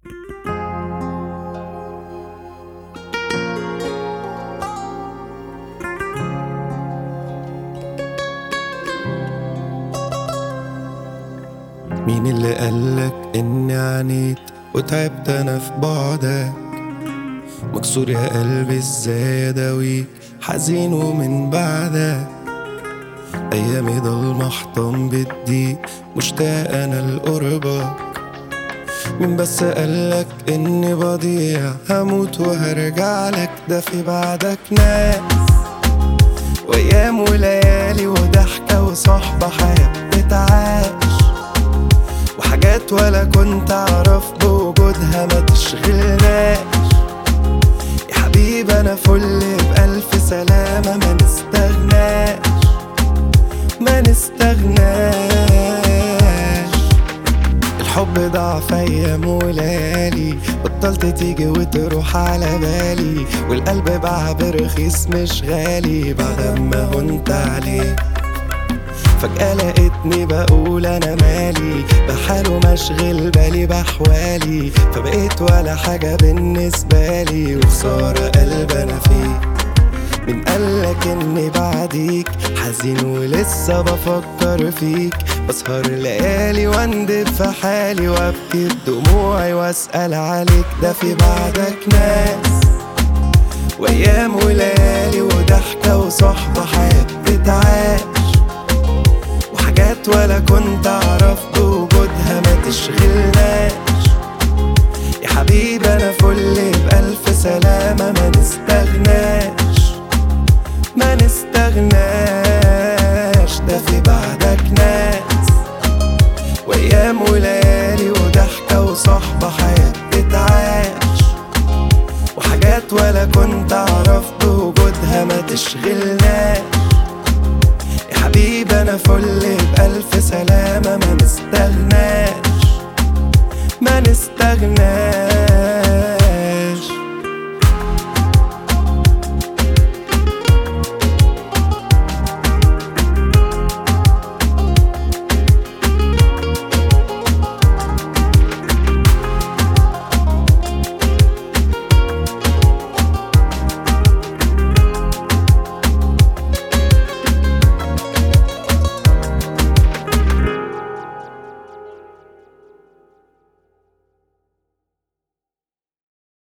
مين اللي قالك اني عانيت وتعبت انا في بعدك؟ مكسور يا قلبي ازاي اداويك، حزين ومن بعدك ايامي ضلمة حطام بالضيق، مشتاق انا لقربك. مين بس قالك اني بضيع، هموت وهرجع لك، ده في بعدك ناس وايام وليالي وضحكة وصحبة حياة بتعاش، وحاجات ولا كنت اعرف بوجودها ما تشغلناش. يا حبيبي انا فل بألف سلامة، ما نستغناش ما نستغناش. الحب ضعف ايام وليالي، بطلت تيجي وتروح على بالي، والقلب باع برخيص مش غالي بعد ما هنت عليه. فجأة لقيتني بقول أنا مالي، بحاله مشغل بالي بحوالي، فبقيت ولا حاجة بالنسبة لي، وخسارة قلب أنا فيه. مين قالك إني بعديك حزين ولسه بفكر فيك، بسهر ليالي واندب في حالي وابكي بدموعي واسأل عليك، ده في بعدك ناس وأيام وليالي وضحكة وصحبة حياة بتعاش، وحاجات ولا كنت اعرف بوجودها ما تشغلناش. يا حبيبي انا فل بألف سلامة، ما نستغناش ما نستغناش. ده في بعدك ناس وايام وليالي وضحكة وصحبة حياة بتعاش، وحاجات ولا كنت اعرف بوجودها ما تشغلناش. حبيبي انا فل بألف سلامة، ما نستغناش ما نستغناش.